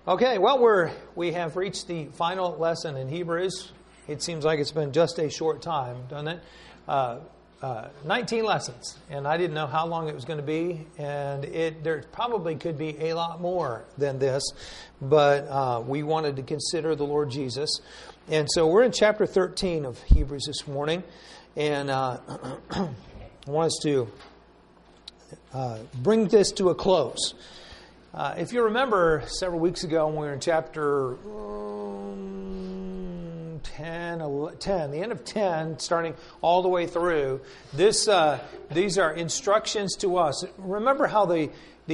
Okay, well, we have reached the final lesson in Hebrews. It seems like it's been just a short time, doesn't it? 19 lessons, and I didn't know how long it was going to be, and there probably could be a lot more than this, but we wanted to consider the Lord Jesus. And so we're in chapter 13 of Hebrews this morning, and I want us to bring this to a close. If you remember several weeks ago when we were in chapter 10, the end of 10, starting all the way through, these are instructions to us. Remember how the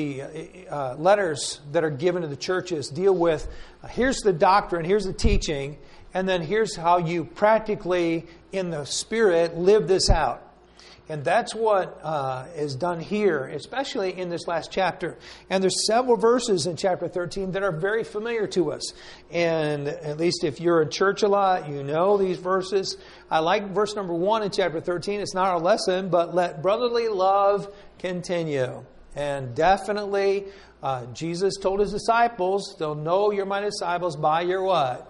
letters that are given to the churches deal with, here's the doctrine, here's the teaching, and then here's how you practically, in the Spirit, live this out. And that's what is done here, especially in this last chapter. And there's several verses in chapter 13 that are very familiar to us. And at least if you're in church a lot, you know these verses. I like verse number 1 in chapter 13. It's not our lesson, but let brotherly love continue. And definitely, Jesus told His disciples, they'll know you're my disciples by your what?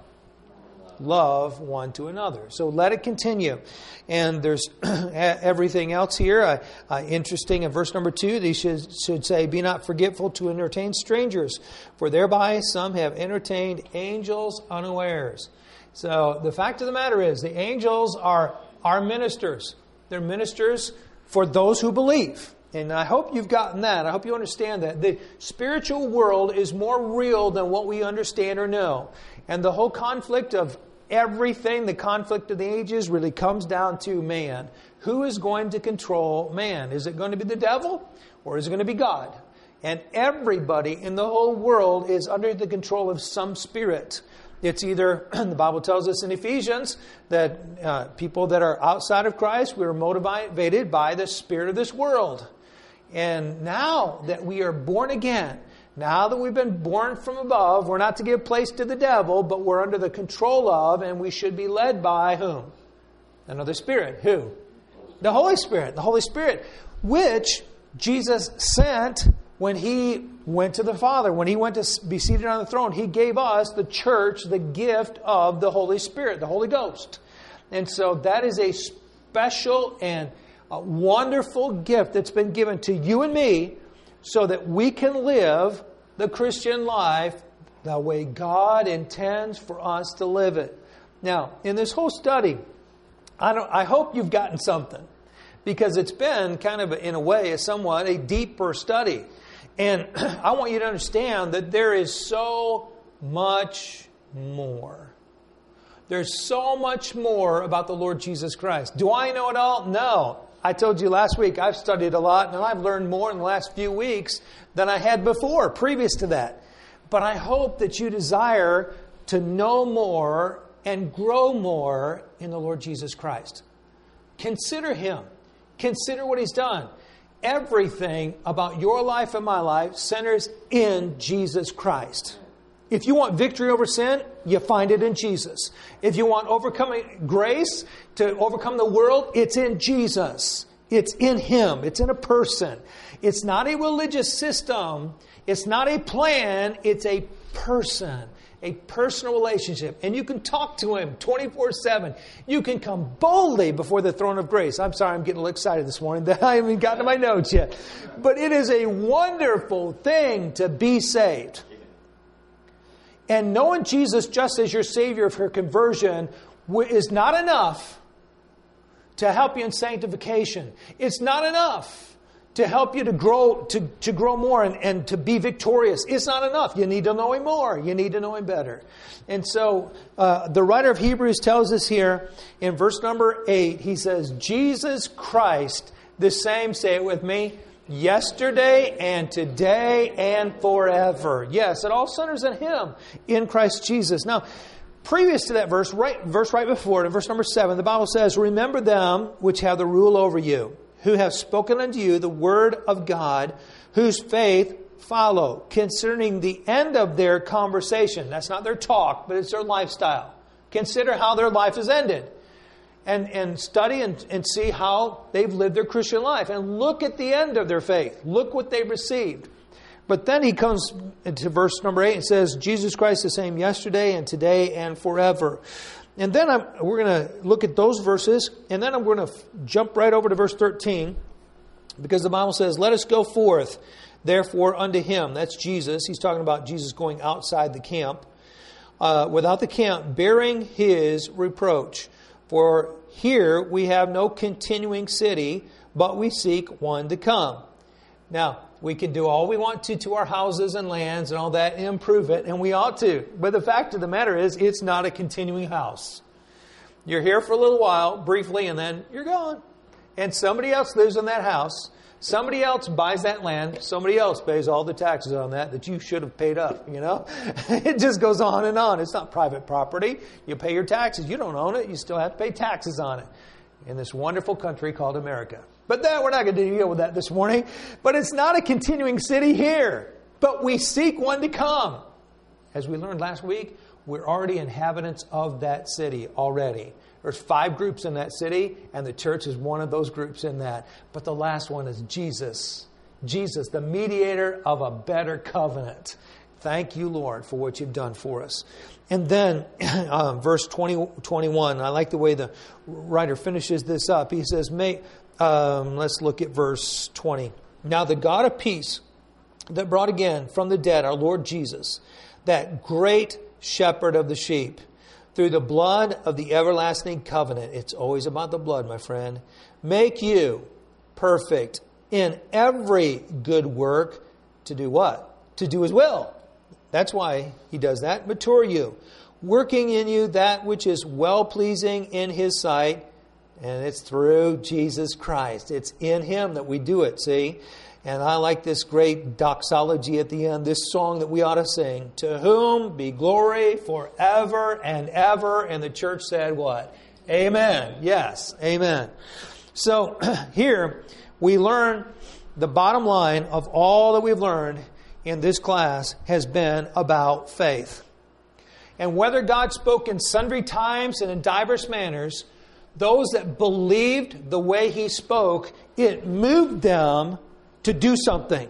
Love one to another. So let it continue. And there's everything else here. Interesting in verse number 2, they should say, be not forgetful to entertain strangers, for thereby some have entertained angels unawares. So the fact of the matter is, the angels are our ministers. They're ministers for those who believe. And I hope you've gotten that. I hope you understand that. The spiritual world is more real than what we understand or know. And the whole conflict of everything, the conflict of the ages, really comes down to man. Who is going to control man? Is it going to be the devil or is it going to be God? And everybody in the whole world is under the control of some spirit. It's either, the Bible tells us in Ephesians, that people that are outside of Christ, we are motivated by the spirit of this world. And now that we are born again, now that we've been born from above, we're not to give place to the devil, but we're under the control of, and we should be led by whom? Another spirit. Who? The Holy Spirit. The Holy Spirit, which Jesus sent when He went to the Father. When He went to be seated on the throne, He gave us, the church, the gift of the Holy Spirit, the Holy Ghost. And so that is a special and a wonderful gift that's been given to you and me, so that we can live the Christian life the way God intends for us to live it. Now, in this whole study, I hope you've gotten something, because it's been kind of, in a way, somewhat a deeper study. And I want you to understand that there is so much more. There's so much more about the Lord Jesus Christ. Do I know it all? No. I told you last week I've studied a lot, and I've learned more in the last few weeks than I had before, previous to that. But I hope that you desire to know more and grow more in the Lord Jesus Christ. Consider Him. Consider what He's done. Everything about your life and my life centers in Jesus Christ. If you want victory over sin, you find it in Jesus. If you want overcoming grace to overcome the world, it's in Jesus. It's in Him. It's in a person. It's not a religious system. It's not a plan. It's a person. A personal relationship. And you can talk to Him 24/7. You can come boldly before the throne of grace. I'm sorry, I'm getting a little excited this morning that I haven't gotten to my notes yet. But it is a wonderful thing to be saved. And knowing Jesus just as your Savior for conversion is not enough to help you in sanctification. It's not enough to help you to grow more and to be victorious. It's not enough. You need to know Him more. You need to know Him better. And so the writer of Hebrews tells us here in verse number 8, he says, Jesus Christ, the same, say it with me, yesterday and today and forever. Yes, it all centers in Him, in Christ Jesus. Now, previous to that verse right before it, in verse number 7, the Bible says, remember them which have the rule over you, who have spoken unto you the word of God, whose faith follow, concerning the end of their conversation. That's not their talk, but it's their lifestyle. Consider how their life is ended. And study and see how they've lived their Christian life. And look at the end of their faith. Look what they've received. But then he comes into verse number 8 and says, Jesus Christ the same yesterday and today and forever. And then we're going to look at those verses, and then I'm going to jump right over to verse 13, because the Bible says, let us go forth, therefore, unto him. That's Jesus. He's talking about Jesus going outside the camp. Without the camp, bearing his reproach. For here we have no continuing city, but we seek one to come. Now, we can do all we want to our houses and lands and all that and improve it, and we ought to. But the fact of the matter is, it's not a continuing house. You're here for a little while, briefly, and then you're gone. And somebody else lives in that house. Somebody else buys that land. Somebody else pays all the taxes on that you should have paid up, you know. It just goes on and on. It's not private property. You pay your taxes. You don't own it. You still have to pay taxes on it in this wonderful country called America. But we're not going to deal with that this morning. But it's not a continuing city here. But we seek one to come. As we learned last week, we're already inhabitants of that city already. There's 5 groups in that city, and the church is one of those groups in that. But the last one is Jesus. Jesus, the mediator of a better covenant. Thank you, Lord, for what you've done for us. And then, verse 21, I like the way the writer finishes this up. He says, let's look at verse 20. Now the God of peace that brought again from the dead our Lord Jesus, that great shepherd of the sheep, through the blood of the everlasting covenant. It's always about the blood, my friend. Make you perfect in every good work to do what? To do his will. That's why he does that. Mature you, working in you that which is well-pleasing in his sight. And it's through Jesus Christ. It's in him that we do it, see? And I like this great doxology at the end, this song that we ought to sing. To whom be glory forever and ever. And the church said what? Amen. Yes, amen. So here we learn the bottom line of all that we've learned in this class has been about faith. And whether God spoke in sundry times and in diverse manners, those that believed the way he spoke, it moved them to do something.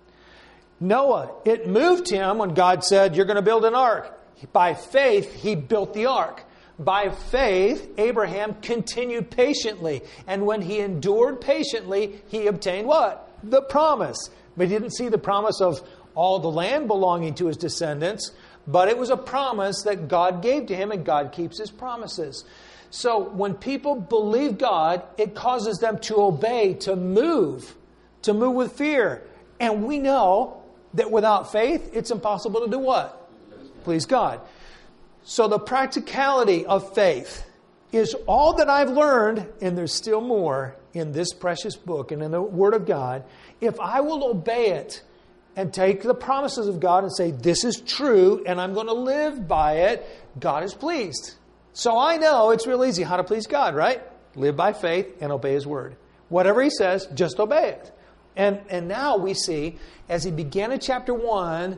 Noah, it moved him when God said, you're going to build an ark. By faith, he built the ark. By faith, Abraham continued patiently. And when he endured patiently, he obtained what? The promise. But he didn't see the promise of all the land belonging to his descendants. But it was a promise that God gave to him, and God keeps his promises. So when people believe God, it causes them to obey, to move with fear. And we know that without faith, it's impossible to do what? Please God. So the practicality of faith is all that I've learned, and there's still more in this precious book and in the Word of God. If I will obey it and take the promises of God and say, this is true, and I'm going to live by it, God is pleased. So I know it's real easy how to please God, right? Live by faith and obey his word. Whatever he says, just obey it. And now we see, as he began in chapter 1,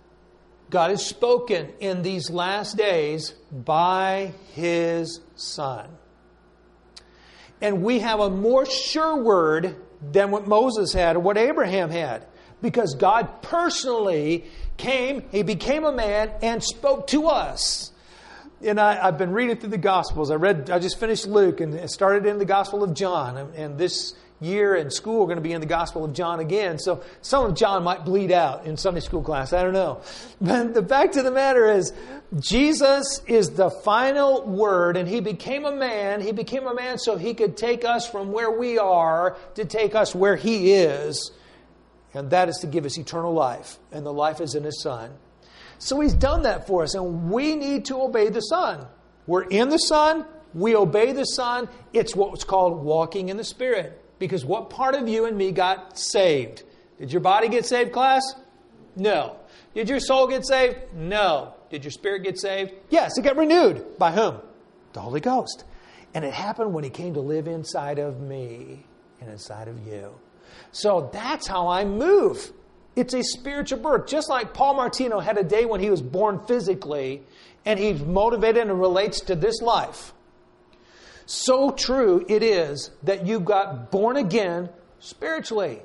God has spoken in these last days by his Son. And we have a more sure word than what Moses had or what Abraham had. Because God personally came, he became a man and spoke to us. And I've been reading through the Gospels. I just finished Luke and started in the Gospel of John. And this year in school, we're going to be in the Gospel of John again. So some of John might bleed out in Sunday school class. I don't know. But the fact of the matter is, Jesus is the final word, and he became a man. He became a man so he could take us from where we are to take us where he is. And that is to give us eternal life. And the life is in his Son. So he's done that for us, and we need to obey the Son. We're in the Son. We obey the Son. It's what's called walking in the Spirit. Because what part of you and me got saved? Did your body get saved, class? No. Did your soul get saved? No. Did your spirit get saved? Yes, it got renewed. By whom? The Holy Ghost. And it happened when he came to live inside of me and inside of you. So that's how I move. It's a spiritual birth. Just like Paul Martino had a day when he was born physically, and he's motivated and relates to this life. So true it is that you got born again spiritually.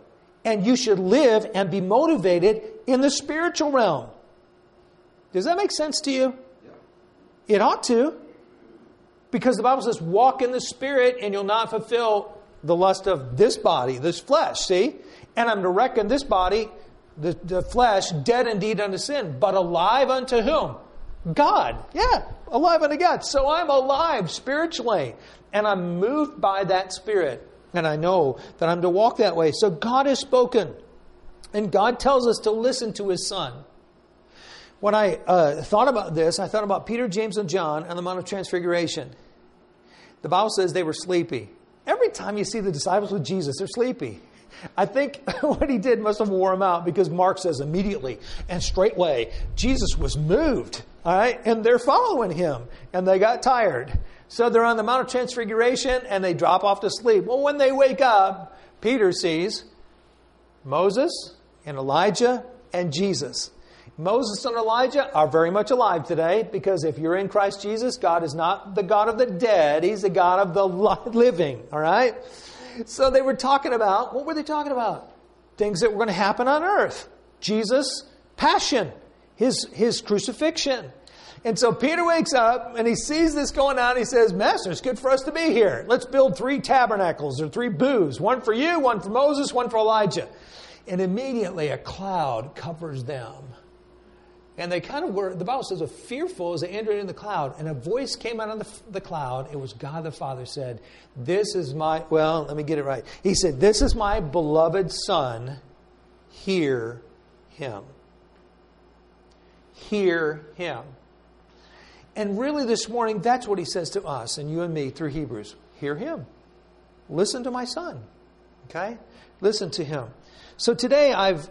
And you should live and be motivated in the spiritual realm. Does that make sense to you? Yeah. It ought to. Because the Bible says, walk in the Spirit and you'll not fulfill the lust of this body, this flesh, see? And I'm to reckon this body, the flesh, dead indeed unto sin, but alive unto whom? God. Yeah, alive unto God. So I'm alive spiritually. And I'm moved by that Spirit. And I know that I'm to walk that way. So God has spoken. And God tells us to listen to His Son. When I thought about this, I thought about Peter, James, and John on the Mount of Transfiguration. The Bible says they were sleepy. Every time you see the disciples with Jesus, they're sleepy. I think what He did must have wore them out, because Mark says immediately and straightway, Jesus was moved. All right? And they're following Him. And they got tired. So they're on the Mount of Transfiguration and they drop off to sleep. Well, when they wake up, Peter sees Moses and Elijah and Jesus. Moses and Elijah are very much alive today, because if you're in Christ Jesus, God is not the God of the dead. He's the God of the living. All right? So they were talking about, what were they talking about? Things that were going to happen on earth. Jesus' passion, his crucifixion. And so Peter wakes up and he sees this going on. He says, Master, it's good for us to be here. Let's build 3 tabernacles or 3 booths. One for you, one for Moses, one for Elijah. And immediately a cloud covers them. And they kind of were, the Bible says, fearful as they entered in the cloud. And a voice came out of the cloud. It was God the Father said, this is my, well, let me get it right. He said, this is my beloved Son. Hear Him. Hear Him. And really this morning, that's what He says to us and you and me through Hebrews. Hear Him. Listen to my Son. Okay? Listen to Him. So today I've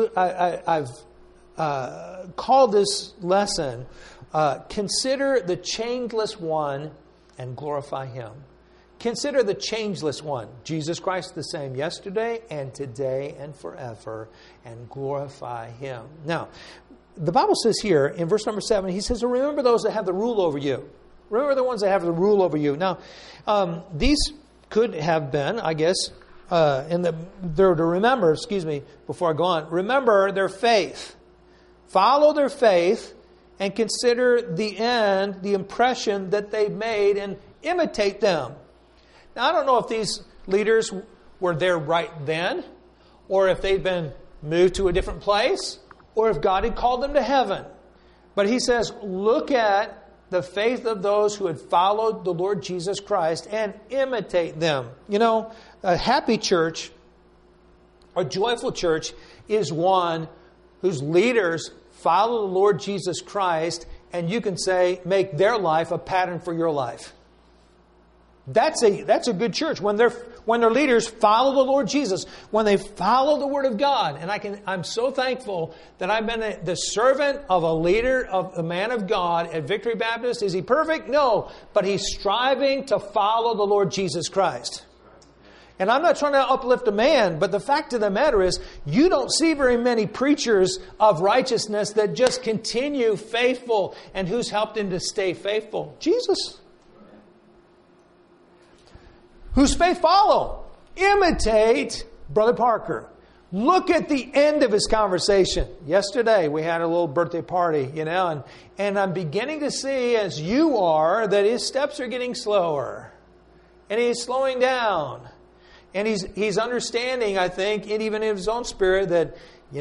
called this lesson, Consider the Changeless One and Glorify Him. Consider the Changeless One. Jesus Christ the same yesterday and today and forever, and glorify Him. Now, the Bible says here in verse number 7, He says, remember those that have the rule over you. Remember the ones that have the rule over you. Now, these could have been, I guess, they're to remember, before I go on, remember their faith. Follow their faith and consider the end, the impression that they've made, and imitate them. Now, I don't know if these leaders were there right then, or if they'd been moved to a different place, or if God had called them to heaven. But He says, look at the faith of those who had followed the Lord Jesus Christ and imitate them. You know, a happy church, a joyful church, is one whose leaders follow the Lord Jesus Christ, and you can say, make their life a pattern for your life. That's a good church. When their leaders follow the Lord Jesus, when they follow the Word of God. And I'm so thankful that I've been the servant of a leader, of a man of God at Victory Baptist. Is he perfect? No. But he's striving to follow the Lord Jesus Christ. And I'm not trying to uplift a man, but the fact of the matter is, you don't see very many preachers of righteousness that just continue faithful. And who's helped him to stay faithful? Jesus. Whose faith follow? Imitate Brother Parker. Look at the end of his conversation. Yesterday we had a little birthday party, and I'm beginning to see, as you are, that his steps are getting slower. And he's slowing down. And he's understanding, I think, and even in his own spirit, that,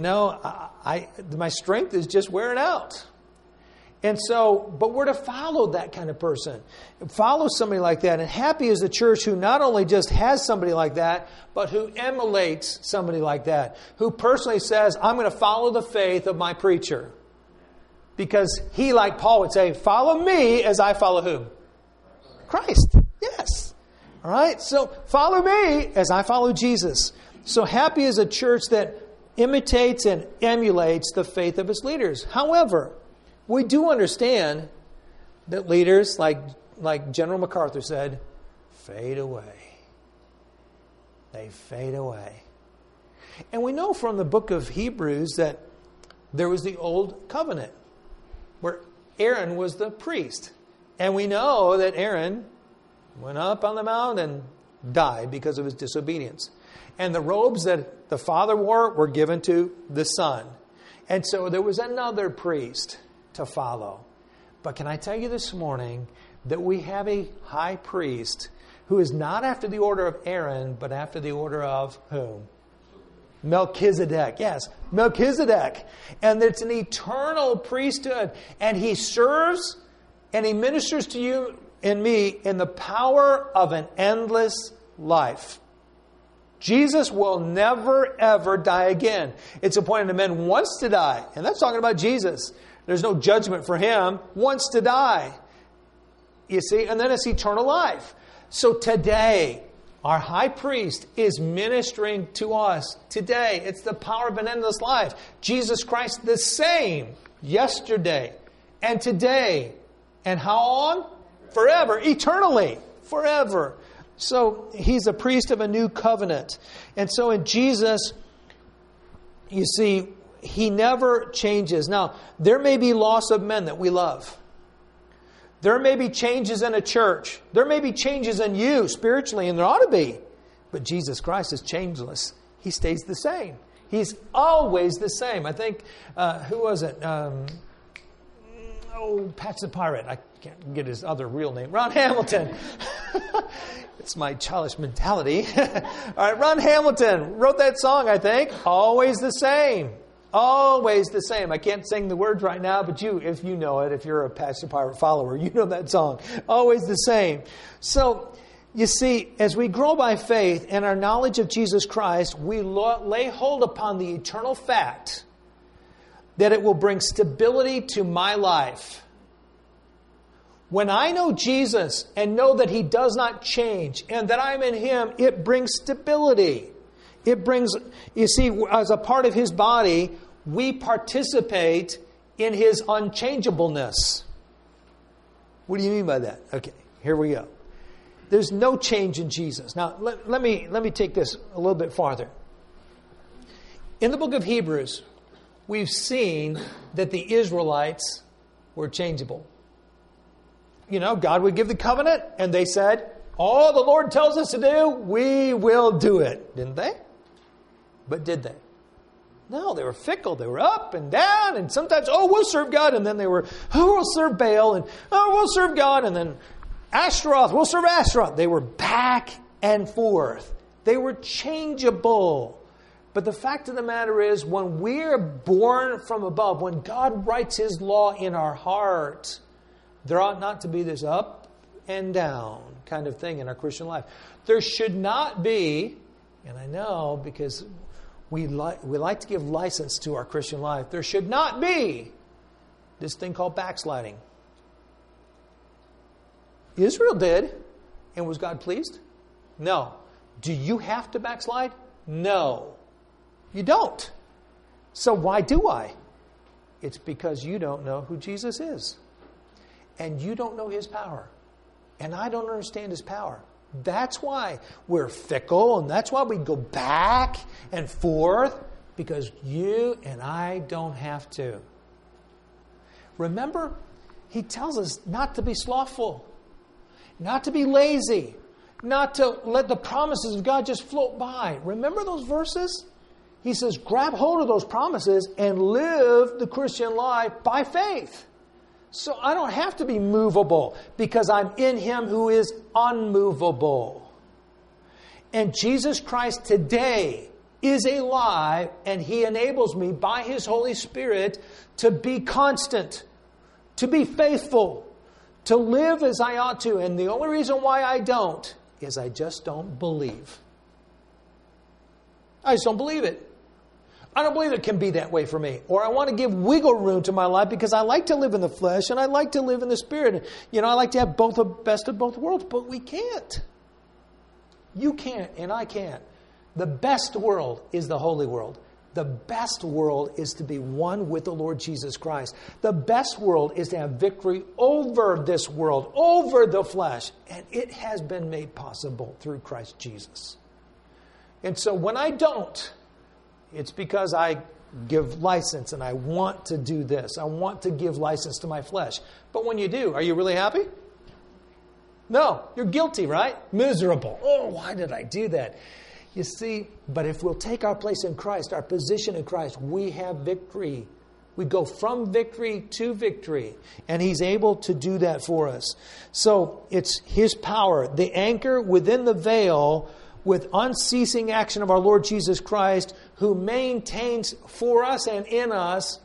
my strength is just wearing out. And so, but we're to follow that kind of person. Follow somebody like that. And happy is the church who not only just has somebody like that, but who emulates somebody like that. Who personally says, I'm going to follow the faith of my preacher. Because he, like Paul, would say, follow me as I follow whom? Christ. Yes. All right? So, follow me as I follow Jesus. So, happy is a church that imitates and emulates the faith of its leaders. However, we do understand that leaders, like General MacArthur said, fade away. They fade away. And we know from the book of Hebrews that there was the old covenant where Aaron was the priest. And we know that Aaron went up on the mount and died because of his disobedience. And the robes that the Father wore were given to the Son. And so there was another priest to follow. But can I tell you this morning that we have a high priest who is not after the order of Aaron, but after the order of whom? Melchizedek. Yes, Melchizedek. And it's an eternal priesthood. And he serves and he ministers to you and me in the power of an endless life. Jesus will never, ever die again. It's appointed to men once to die. And that's talking about Jesus. There's no judgment for him. Once to die. You see? And then it's eternal life. So today, our high priest is ministering to us. Today, it's the power of an endless life. Jesus Christ the same yesterday and today. And how long? Forever. Eternally. Forever. So he's a priest of a new covenant. And so in Jesus, you see, he never changes. Now, there may be loss of men that we love. There may be changes in a church. There may be changes in you spiritually, and there ought to be. But Jesus Christ is changeless. He stays the same. He's always the same. I think, who was it? Patch the Pirate. I can't get his other real name. Ron Hamilton. It's my childish mentality. All right, Ron Hamilton wrote that song, I think. Always the same. Always the same. I can't sing the words right now, but if you know it, if you're a Patch the Pirate follower, you know that song. Always the same. So, you see, as we grow by faith and our knowledge of Jesus Christ, we lay hold upon the eternal fact that it will bring stability to my life. When I know Jesus and know that He does not change and that I'm in Him, it brings stability. It brings, you see, as a part of His body, we participate in His unchangeableness. What do you mean by that? Okay, here we go. There's no change in Jesus. Now, let me take this a little bit farther. In the book of Hebrews, we've seen that the Israelites were changeable. You know, God would give the covenant, and they said, all the Lord tells us to do, we will do it. Didn't they? But did they? No, they were fickle. They were up and down, and sometimes, we'll serve God, and then they were, we'll serve Baal, and we'll serve God, and then Ashtaroth, we'll serve Ashtaroth. They were back and forth. They were changeable. But the fact of the matter is, when we're born from above, when God writes His law in our heart, there ought not to be this up and down kind of thing in our Christian life. There should not be, and I know because we like to give license to our Christian life, there should not be this thing called backsliding. Israel did, and was God pleased? No. Do you have to backslide? No. You don't. So why do I? It's because you don't know who Jesus is. And you don't know His power. And I don't understand His power. That's why we're fickle, and that's why we go back and forth, because you and I don't have to. Remember, He tells us not to be slothful, not to be lazy, not to let the promises of God just float by. Remember those verses? He says, grab hold of those promises and live the Christian life by faith. So I don't have to be movable because I'm in Him who is unmovable. And Jesus Christ today is alive, and He enables me by His Holy Spirit to be constant, to be faithful, to live as I ought to. And the only reason why I don't is I just don't believe. I just don't believe it. I don't believe it can be that way for me. Or I want to give wiggle room to my life because I like to live in the flesh and I like to live in the Spirit. You know, I like to have both the best of both worlds, but we can't. You can't and I can't. The best world is the holy world. The best world is to be one with the Lord Jesus Christ. The best world is to have victory over this world, over the flesh. And it has been made possible through Christ Jesus. And so when I don't, it's because I give license and I want to do this. I want to give license to my flesh. But when you do, are you really happy? No, you're guilty, right? Miserable. Oh, why did I do that? You see, but if we'll take our place in Christ, our position in Christ, we have victory. We go from victory to victory. And He's able to do that for us. So it's His power, the anchor within the veil with unceasing action of our Lord Jesus Christ, who maintains for us and in us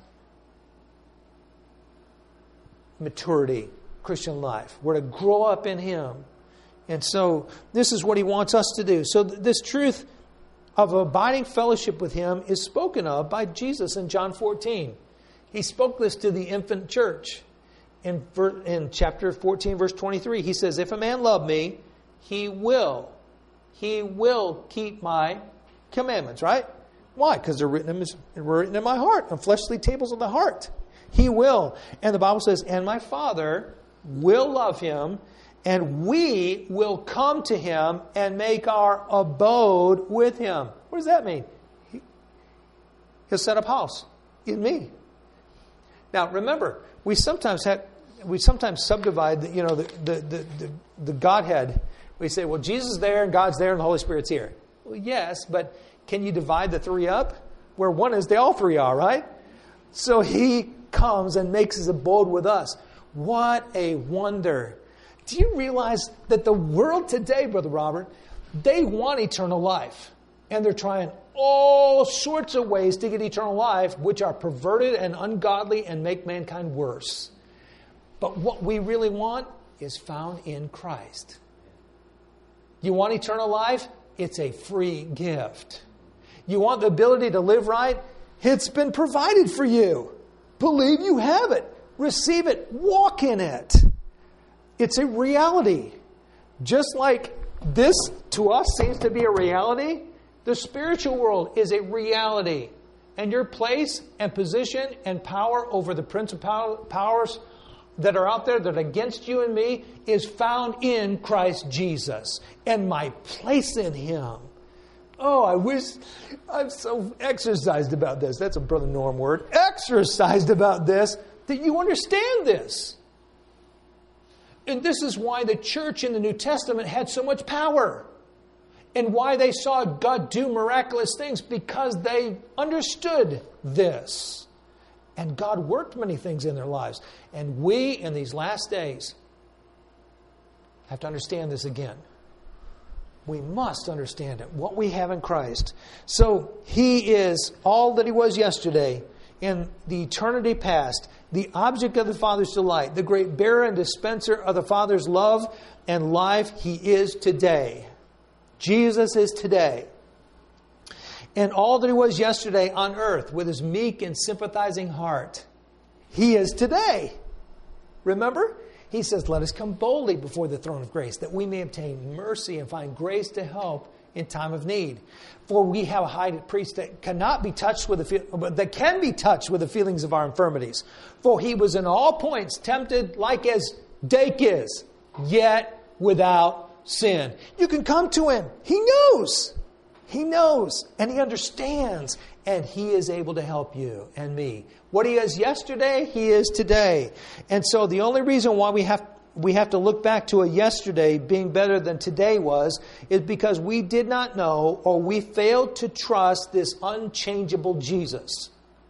maturity, Christian life. We're to grow up in Him. And so this is what He wants us to do. So this truth of abiding fellowship with Him is spoken of by Jesus in John 14. He spoke this to the infant church in chapter 14, verse 23. He says, if a man love me, he will keep my commandments, right? Why? Because they're written in my heart, on fleshly tables of the heart. He will. And the Bible says, and my Father will love him, and we will come to him and make our abode with him. What does that mean? He'll set up house in me. Now, remember, we sometimes subdivide the Godhead. We say, well, Jesus is there and God's there and the Holy Spirit's here. Well, yes, but can you divide the three up? Where one is, they all three are, right? So He comes and makes His abode with us. What a wonder. Do you realize that the world today, Brother Robert, they want eternal life. And they're trying all sorts of ways to get eternal life, which are perverted and ungodly and make mankind worse. But what we really want is found in Christ. You want eternal life? It's a free gift. You want the ability to live right? It's been provided for you. Believe you have it. Receive it. Walk in it. It's a reality. Just like this to us seems to be a reality, the spiritual world is a reality. And your place and position and power over the principal powers that are out there that are against you and me is found in Christ Jesus. And my place in Him. Oh, I wish I'm so exercised about this. That's a Brother Norm word. Exercised about this, that you understand this. And this is why the church in the New Testament had so much power. And why they saw God do miraculous things, because they understood this. And God worked many things in their lives. And we, in these last days, have to understand this again. We must understand it, what we have in Christ. So He is all that He was yesterday in the eternity past, the object of the Father's delight, the great bearer and dispenser of the Father's love and life. He is today. Jesus is today. And all that He was yesterday on earth with His meek and sympathizing heart, He is today. Remember? He says, let us come boldly before the throne of grace, that we may obtain mercy and find grace to help in time of need. For we have a high priest that cannot be touched with that can be touched with the feelings of our infirmities. For He was in all points tempted like as Dake is, yet without sin. You can come to Him. He knows. He knows and He understands, and He is able to help you and me. What He is yesterday, He is today. And so the only reason why we have to look back to a yesterday being better than today is because we did not know, or we failed to trust this unchangeable Jesus.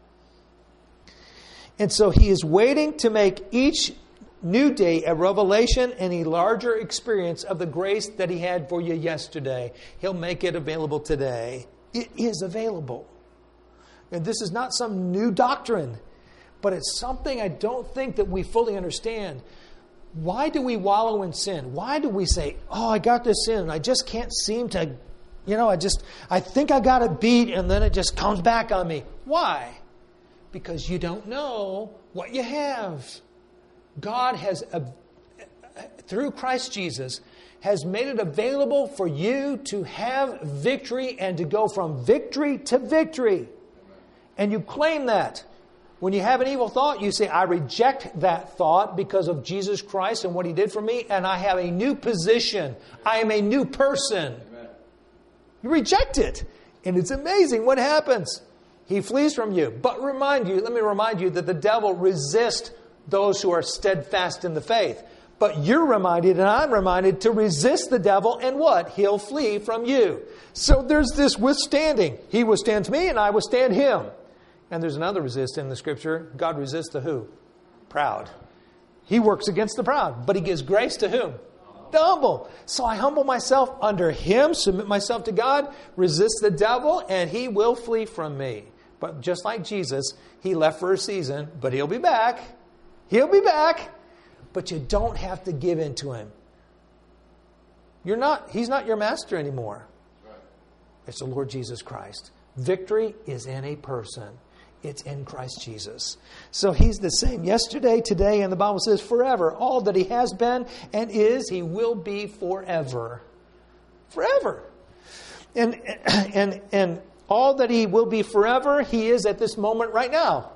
And so He is waiting to make each new day a revelation and a larger experience of the grace that He had for you yesterday. He'll make it available today. It is available. And this is not some new doctrine, but it's something I don't think that we fully understand. Why do we wallow in sin? Why do we say, oh, I got this sin and I just can't seem to, I think I got it beat and then it just comes back on me. Why? Because you don't know what you have. God has, through Christ Jesus, has made it available for you to have victory and to go from victory to victory. And you claim that. When you have an evil thought, you say, I reject that thought because of Jesus Christ and what He did for me, and I have a new position. I am a new person. Amen. You reject it. And it's amazing what happens. He flees from you. But let me remind you that the devil resists those who are steadfast in the faith. But you're reminded and I'm reminded to resist the devil and what? He'll flee from you. So there's this withstanding. He withstands me and I withstand him. And there's another resist in the scripture. God resists the who? Proud. He works against the proud. But he gives grace to whom? The humble. So I humble myself under him, submit myself to God, resist the devil, and he will flee from me. But just like Jesus, he left for a season, but he'll be back. He'll be back. But you don't have to give in to him. He's not your master anymore. It's the Lord Jesus Christ. Victory is in a person. It's in Christ Jesus. So he's the same yesterday, today, and the Bible says forever. All that he has been and is, he will be forever. Forever. And all that he will be forever, he is at this moment right now.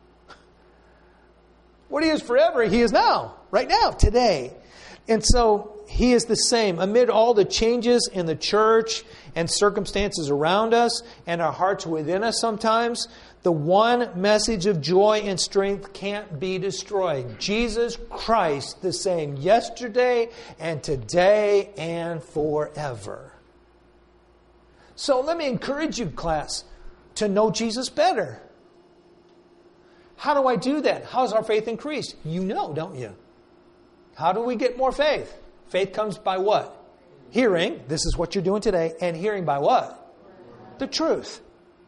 What he is forever, he is now. Right now, today. And so he is the same. Amid all the changes in the church and circumstances around us and our hearts within us sometimes, the one message of joy and strength can't be destroyed. Jesus Christ the same yesterday and today and forever. So let me encourage you, class, to know Jesus better. How do I do that? How's our faith increased? You know, don't you? How do we get more faith? Faith comes by what? Hearing. This is what you're doing today. And hearing by what? The truth.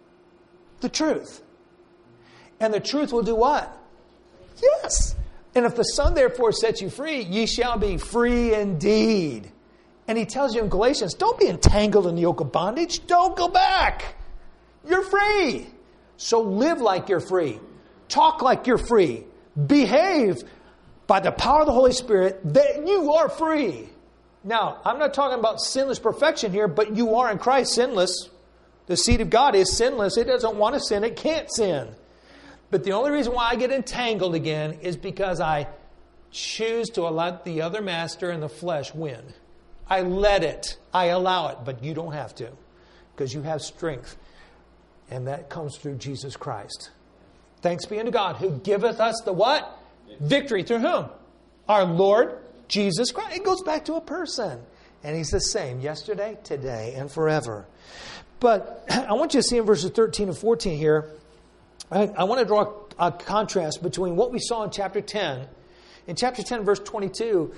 The truth. And the truth will do what? Yes. And if the Son therefore sets you free, ye shall be free indeed. And he tells you in Galatians, don't be entangled in the yoke of bondage. Don't go back. You're free. So live like you're free. Talk like you're free. Behave by the power of the Holy Spirit that you are free. Now, I'm not talking about sinless perfection here, but you are in Christ sinless. The seed of God is sinless. It doesn't want to sin. It can't sin. But the only reason why I get entangled again is because I choose to allow the other master and the flesh win. I let it. I allow it. But you don't have to. Because you have strength. And that comes through Jesus Christ. Thanks be unto God who giveth us the what? Victory through whom? Our Lord Jesus Christ. It goes back to a person. And he's the same yesterday, today, and forever. But I want you to see in verses 13 and 14 here, I want to draw a contrast between what we saw in chapter 10. In chapter 10, verse 22,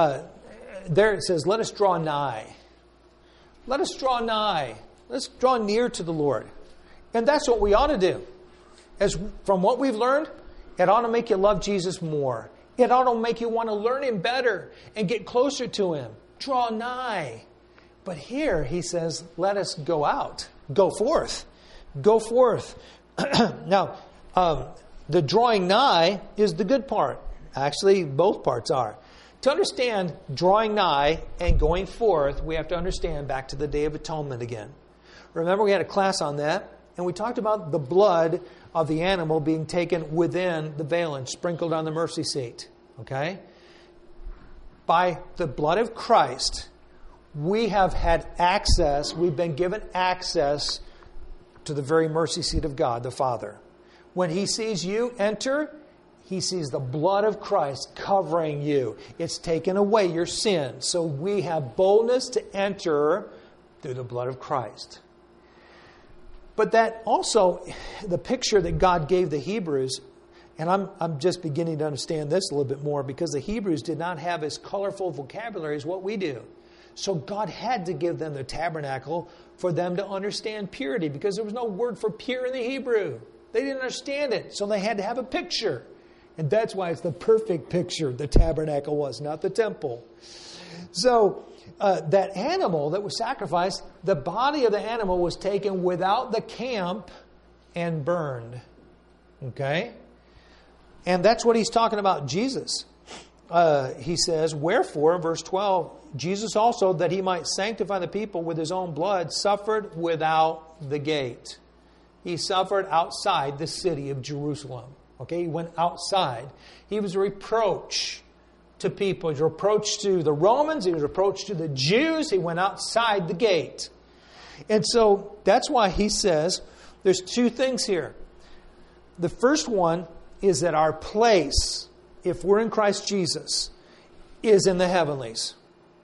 there it says, let us draw nigh. Let us draw nigh. Let's draw near to the Lord. And that's what we ought to do. As from what we've learned, it ought to make you love Jesus more. It ought to make you want to learn him better and get closer to him. Draw nigh. But here he says, let us go out. Go forth. Go forth. Now, the drawing nigh is the good part. Actually, both parts are. To understand drawing nigh and going forth, we have to understand back to the Day of Atonement again. Remember, we had a class on that, and we talked about the blood of the animal being taken within the veil and sprinkled on the mercy seat. Okay? By the blood of Christ, we have had access, we've been given access to the very mercy seat of God, the Father. When he sees you enter, he sees the blood of Christ covering you. It's taken away your sin. So we have boldness to enter through the blood of Christ. But that also, the picture that God gave the Hebrews, and I'm just beginning to understand this a little bit more, because the Hebrews did not have as colorful vocabulary as what we do. So God had to give them the tabernacle for them to understand purity, because there was no word for pure in the Hebrew. They didn't understand it, so they had to have a picture. And that's why it's the perfect picture the tabernacle was, not the temple. So that animal that was sacrificed, the body of the animal was taken without the camp and burned. Okay? And that's what he's talking about Jesus. He says, wherefore, verse 12, Jesus also, that he might sanctify the people with his own blood, suffered without the gate. He suffered outside the city of Jerusalem. Okay, he went outside. He was a reproach to people. He was a reproach to the Romans. He was a reproach to the Jews. He went outside the gate. And so that's why he says there's two things here. The first one is that our place, if we're in Christ Jesus, is in the heavenlies.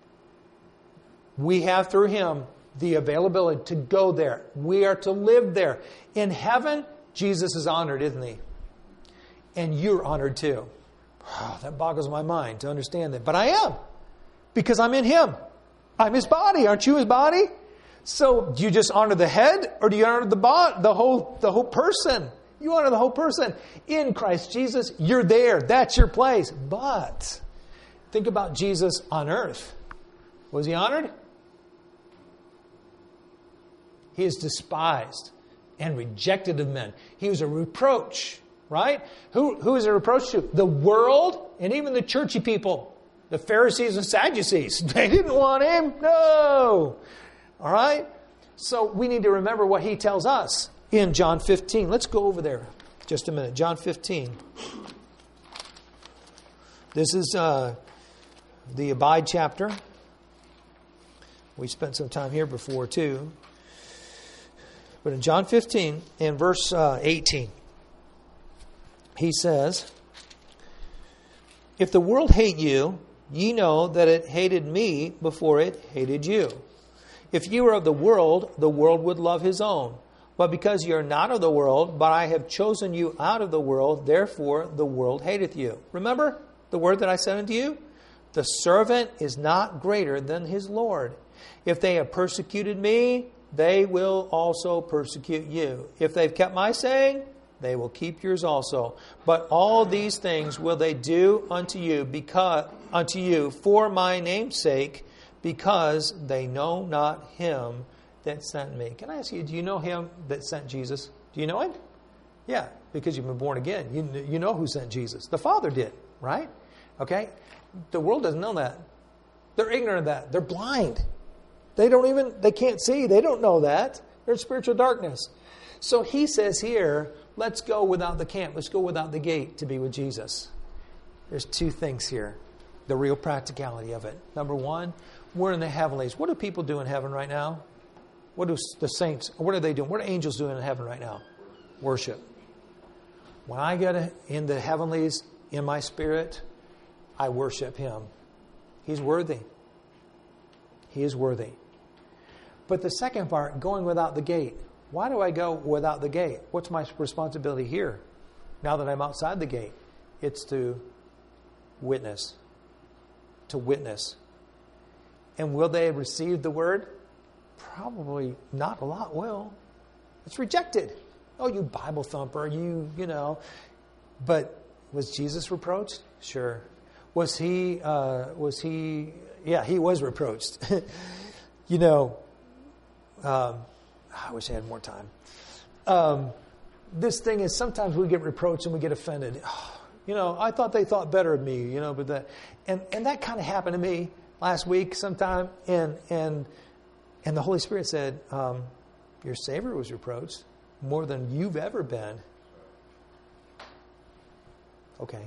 We have through Him the availability to go there. We are to live there. In heaven, Jesus is honored, isn't He? And you're honored too. Oh, that boggles my mind to understand that. But I am. Because I'm in Him. I'm His body. Aren't you His body? So do you just honor the head, or do you honor the whole person? You honor the whole person. In Christ Jesus, you're there. That's your place. But think about Jesus on earth. Was He honored? He is despised and rejected of men. He was a reproach, right? Who is a reproach to? The world and even the churchy people. The Pharisees and Sadducees. They didn't want Him. No. All right? So we need to remember what He tells us in John 15. Let's go over there just a minute. John 15. This is the Abide chapter. We spent some time here before too. But in John 15, in verse 18, He says, "If the world hate you, ye know that it hated me before it hated you. If you were of the world would love his own. But because you are not of the world, but I have chosen you out of the world, therefore the world hateth you." Remember the word that I said unto you? The servant is not greater than his Lord. If they have persecuted me, they will also persecute you. If they've kept my saying, they will keep yours also. But all these things will they do unto you for my name's sake, because they know not Him that sent me. Can I ask you, do you know Him that sent Jesus? Do you know Him? Yeah, because you've been born again. You know who sent Jesus. The Father did, right? Okay? The world doesn't know that. They're ignorant of that. They're blind. They can't see. They don't know that. They're in spiritual darkness. So He says here, let's go without the camp. Let's go without the gate to be with Jesus. There's two things here. The real practicality of it. Number one, we're in the heavenlies. What do people do in heaven right now? What do the saints, what are they doing? What are angels doing in heaven right now? Worship. When I get in the heavenlies, in my spirit, I worship Him. He's worthy. He is worthy. But the second part, going without the gate. Why do I go without the gate? What's my responsibility here? Now that I'm outside the gate, it's to witness. To witness. And will they receive the word? Probably not a lot will. It's rejected. Oh, you Bible thumper, you know. But was Jesus reproached? Sure. Was he, yeah, He was reproached. I wish I had more time. This thing is, sometimes we get reproached and we get offended. I thought they thought better of me, but that, and that kind of happened to me last week sometime, and the Holy Spirit said, your Savior was reproached more than you've ever been. Okay.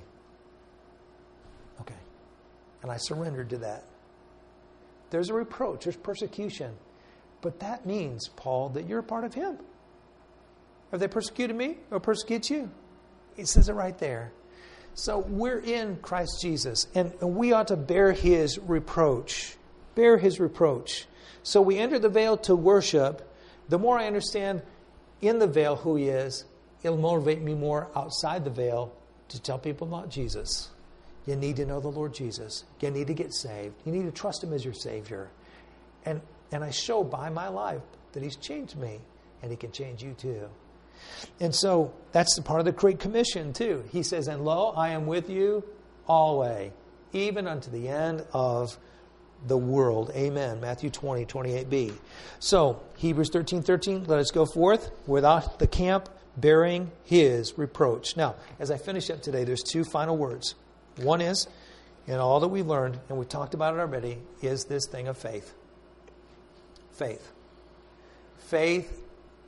And I surrendered to that. There's a reproach, there's persecution. But that means, Paul, that you're a part of Him. Have they persecuted me or persecute you? It says it right there. So we're in Christ Jesus, and we ought to bear His reproach. Bear His reproach. So we enter the veil to worship. The more I understand in the veil who He is, it'll motivate me more outside the veil to tell people about Jesus. You need to know the Lord Jesus. You need to get saved. You need to trust Him as your Savior. And I show by my life that He's changed me, and He can change you too. And so that's the part of the Great Commission too. He says, "And lo, I am with you always, even unto the end of the world." Amen. Matthew 20:28b. So Hebrews 13:13. Let us go forth without the camp, bearing His reproach. Now, as I finish up today, there's two final words. One is, in all that we've learned, and we talked about it already, is this thing of faith. Faith. Faith.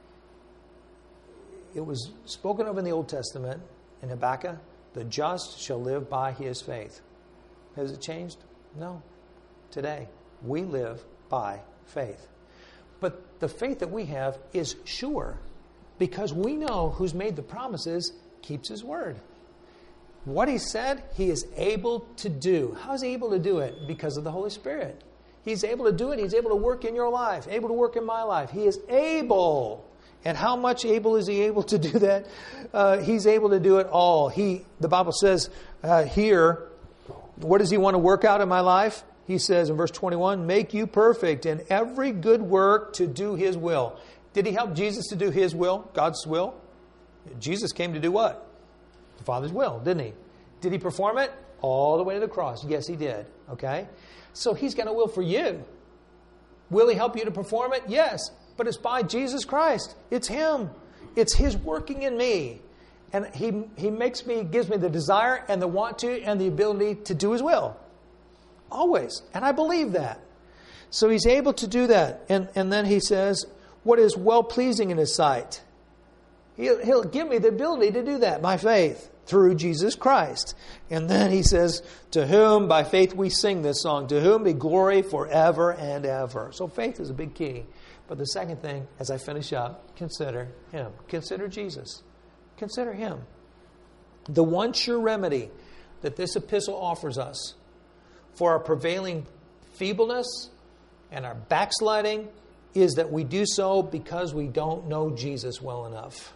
It was spoken of in the Old Testament, in Habakkuk, the just shall live by his faith. Has it changed? No. Today, we live by faith. But the faith that we have is sure, because we know who's made the promises keeps His word. what he said, he is able to do. How is he able to do it? Because of the Holy Spirit. He's able to do it. He's able to work in your life, able to work in my life. He is able. And how much able is he able to do that? He's able to do it all. The Bible says here, what does he want to work out in my life? He says in verse 21, make you perfect in every good work to do his will. Did he help Jesus to do his will, God's will? Jesus came to do what? The Father's will, didn't he? Did he perform it? All the way to the cross. Yes, he did. Okay? So he's got a will for you. Will he help you to perform it? Yes. But it's by Jesus Christ. It's him. It's his working in me. And he gives me the desire and the want to and the ability to do his will. Always. And I believe that. So he's able to do that. And then he says, what is well-pleasing in his sight? He'll give me the ability to do that by faith through Jesus Christ. And then he says, to whom by faith we sing this song, to whom be glory forever and ever. So faith is a big key. But the second thing, as I finish up, consider him. Consider Jesus. Consider him. The one sure remedy that this epistle offers us for our prevailing feebleness and our backsliding is that we do so because we don't know Jesus well enough.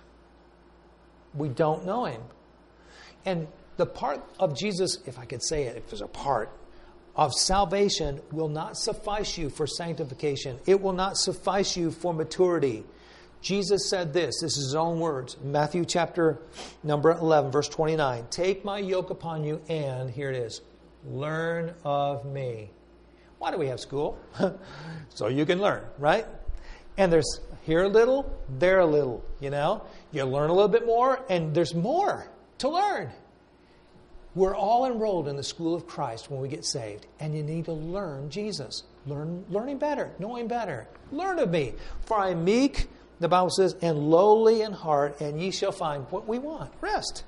We don't know him. And the part of Jesus, if I could say it, if there's a part of salvation, will not suffice you for sanctification. It will not suffice you for maturity. Jesus said this is his own words. Matthew chapter number 11, verse 29. Take my yoke upon you and, here it is, learn of me. Why do we have school? So you can learn, right? And there's here a little, there a little, you know. You learn a little bit more, and there's more to learn. We're all enrolled in the school of Christ when we get saved. And you need to learn Jesus. Learn him better, know him better. Learn of me. For I am meek, the Bible says, and lowly in heart, and ye shall find what we want. Rest.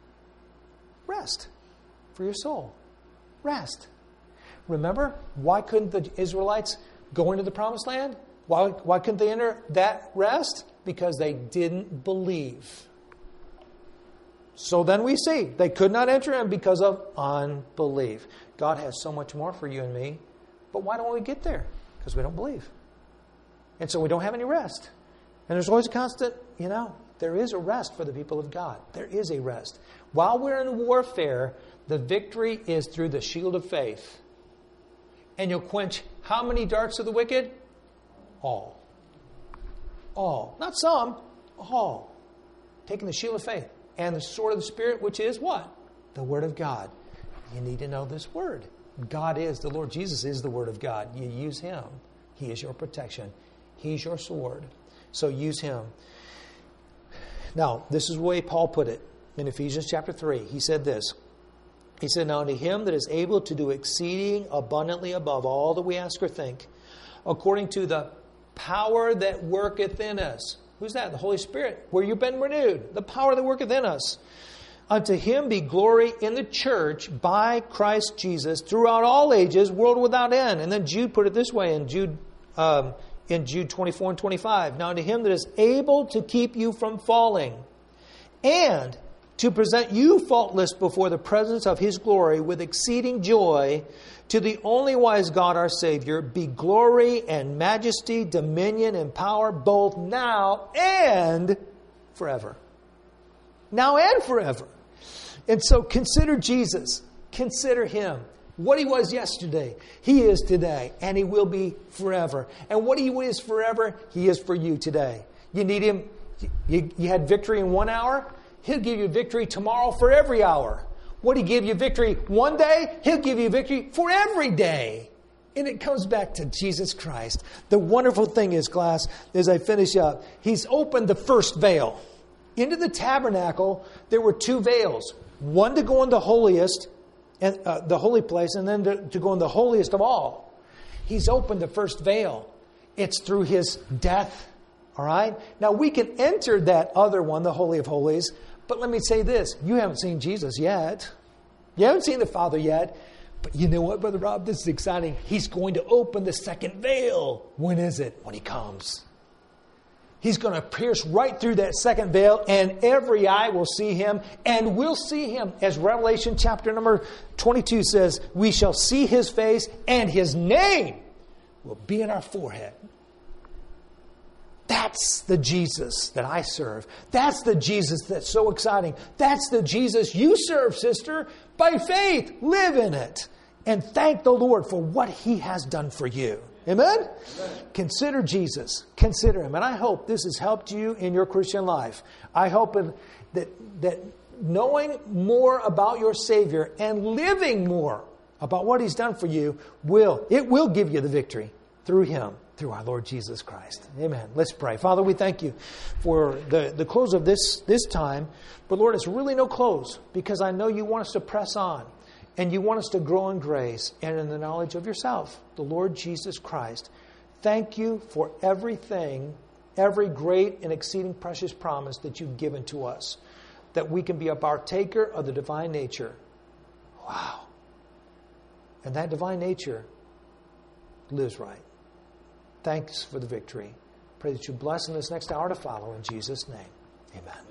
Rest for your soul. Rest. Remember, why couldn't the Israelites go into the promised land? Why couldn't they enter that rest? Because they didn't believe. So then we see they could not enter in because of unbelief. God has so much more for you and me. But why don't we get there? Because we don't believe. And so we don't have any rest. And there's always a constant, there is a rest for the people of God. There is a rest. While we're in warfare, the victory is through the shield of faith. And you'll quench how many darts of the wicked? All. All. Not some. All. Taking the shield of faith. And the sword of the Spirit, which is what? The Word of God. You need to know this Word. God is, the Lord Jesus is the Word of God. You use Him. He is your protection. He's your sword. So use Him. Now, this is the way Paul put it in Ephesians chapter 3. He said this. He said, now unto Him that is able to do exceeding abundantly above all that we ask or think, according to the power that worketh in us. Who's that? The Holy Spirit, where you've been renewed. The power that worketh in us. Unto Him be glory in the church by Christ Jesus throughout all ages, world without end. And then Jude put it this way in Jude 24 and 25. Now unto Him that is able to keep you from falling and to present you faultless before the presence of His glory with exceeding joy, to the only wise God our Savior, be glory and majesty, dominion and power, both now and forever. Now and forever. And so consider Jesus. Consider Him. What He was yesterday, He is today, and He will be forever. And what He is forever, He is for you today. You need Him. You had victory in 1 hour. He'll give you victory tomorrow for every hour. What He give you victory one day, He'll give you victory for every day. And it comes back to Jesus Christ. The wonderful thing is, class, as I finish up, He's opened the first veil. Into the tabernacle, there were 2 veils. One to go in the holiest, and the holy place, and then to go in the holiest of all. He's opened the first veil. It's through His death. All right? Now, we can enter that other one, the Holy of Holies. But let me say this. You haven't seen Jesus yet. You haven't seen the Father yet. But you know what, Brother Rob? This is exciting. He's going to open the second veil. When is it? When He comes. He's going to pierce right through that second veil, and every eye will see Him, and we'll see Him. As Revelation chapter number 22 says, we shall see His face, and His name will be in our forehead. That's the Jesus that I serve. That's the Jesus that's so exciting. That's the Jesus you serve, sister. By faith, live in it. And thank the Lord for what He has done for you. Amen? Amen? Consider Jesus. Consider Him. And I hope this has helped you in your Christian life. I hope that knowing more about your Savior and living more about what He's done for you will give you the victory through Him, through our Lord Jesus Christ. Amen. Let's pray. Father, we thank You for the close of this time. But Lord, it's really no close, because I know You want us to press on. And You want us to grow in grace and in the knowledge of Yourself, the Lord Jesus Christ. Thank You for everything, every great and exceeding precious promise that You've given to us, that we can be a partaker of the divine nature. Wow. And that divine nature lives right. Thanks for the victory. Pray that You bless in this next hour to follow. In Jesus' name, amen.